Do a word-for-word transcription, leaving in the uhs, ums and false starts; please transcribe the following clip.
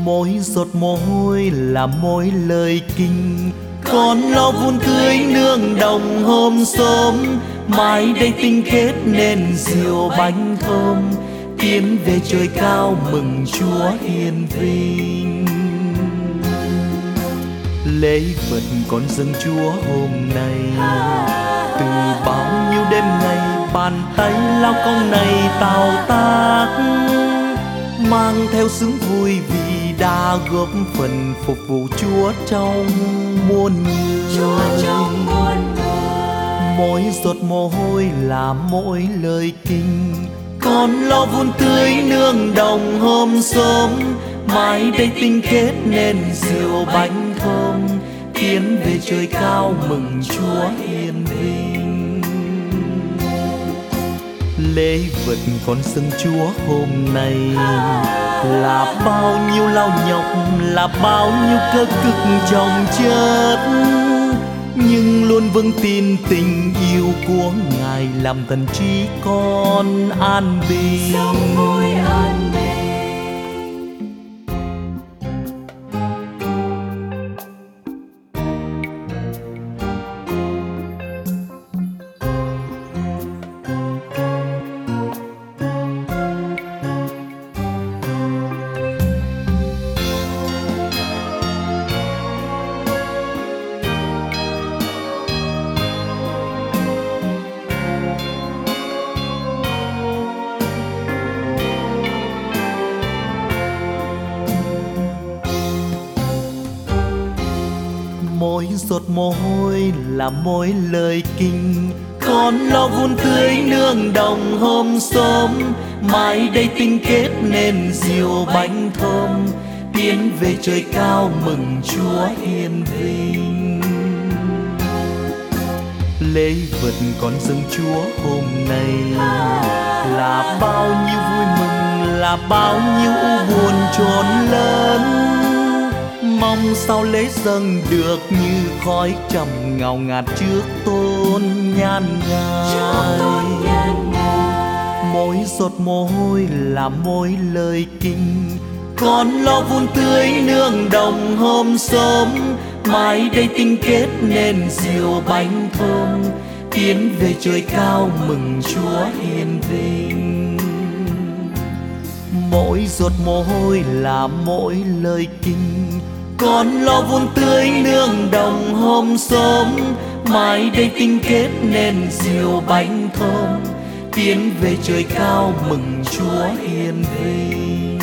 Mỗi giọt mồ hôi là mỗi lời kinh, con lo vun tưới nương đồng hôm sớm. Mai đây tinh kết nên rượu bánh thơm, tiến về trời cao mừng Chúa hiền vinh. Lễ vật con dâng Chúa hôm nay, từ bao nhiêu đêm ngày bàn tay lao công này tạo tác, mang theo sướng vui vì đã góp phần phục vụ Chúa trong muôn người. Mỗi giọt mồ hôi là mỗi lời kinh, con lo vun tưới nương đồng hôm sớm. Mai đây tinh kết nên rượu bánh thơm, tiến về trời cao mừng Chúa hiền vinh. Lễ vật con dâng Chúa hôm nay là bao nhiêu lao nhọc, là bao nhiêu cơ cực chồng chất, nhưng luôn vững tin tình yêu của Ngài làm thần trí con an bình. Mỗi giọt mồ hôi là mỗi lời kinh, con lo vun tưới nương đồng hôm sớm. Mai đây tinh kết nên rượu bánh thơm, tiến về trời cao mừng Chúa hiền vinh. Lễ vật con dâng Chúa hôm nay là bao nhiêu vui mừng, là bao nhiêu u buồn trốn lớn. Mong sao lễ dâng được như khói trầm ngào ngạt trước tôn nhan Ngài. Mỗi giọt mồ hôi là mỗi lời kinh, con lo vun tưới nương đồng hôm sớm. Mai đây tinh kết nên rượu bánh thơm, tiến về trời cao mừng Chúa hiền vinh. Mỗi giọt mồ hôi là mỗi lời kinh, con lo vun tưới nương đồng hôm sớm. Mai đây tinh kết nên rượu bánh thơm, tiến về trời cao mừng Chúa hiền vinh.